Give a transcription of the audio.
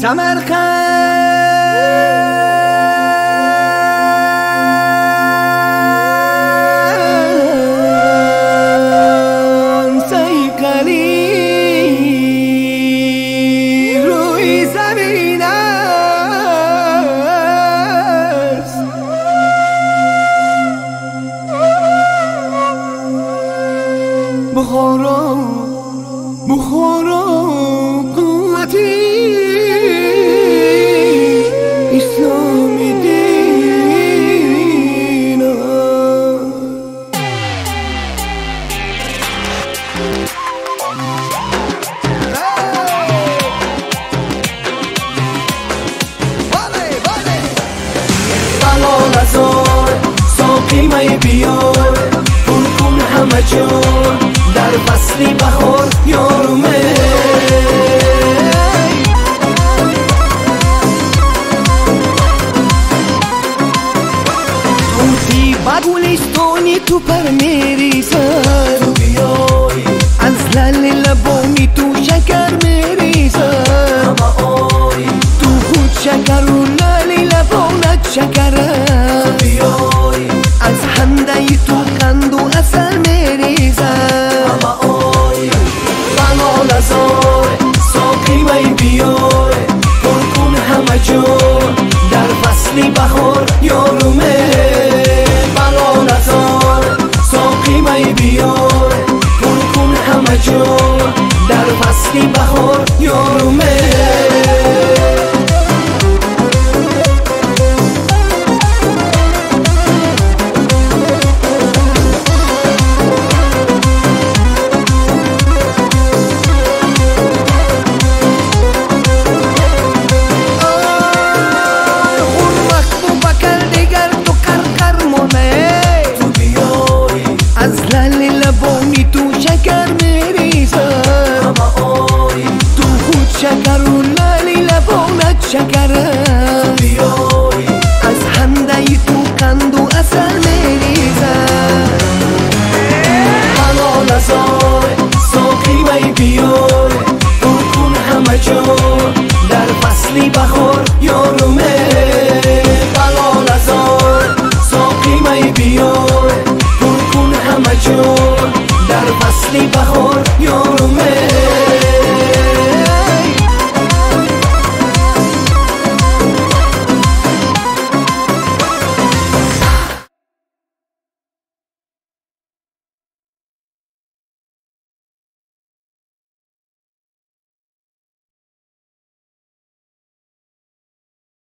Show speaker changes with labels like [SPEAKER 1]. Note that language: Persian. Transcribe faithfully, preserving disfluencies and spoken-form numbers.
[SPEAKER 1] سمرقند صیقلی روی زمین است، بخارا بخارا قوتی اسلام دین بلال ازار ساقی می بیار پر کن همه جور در فصلی بهار یارمه توتی بگولستانی تو پر میریزد، تو بیای از لل لبانی تو شکر میریزد، همه آی تو خود شکر و لل لبانت شکر است، تو بیای از هنده تو قند و اصل میریزد، همه آی بلال ازار ساقی می بیای پر کن همه جور در فصلی بهار یارمه بلال ازار ساقی می بیای پر کن همه جور در فصلی بهار یارمه لبانی تو شکر میریزد، همه آی تو خود شکر و لالی لبانت شکر است، بیای از هنده تو قند و اصل میریزد، بلال ازار ساقی می بیای پر کن همه جور در فصلی بهار یارمه بلال ازار ساقی می بیای پر کن همه جور در فصلی بهار یا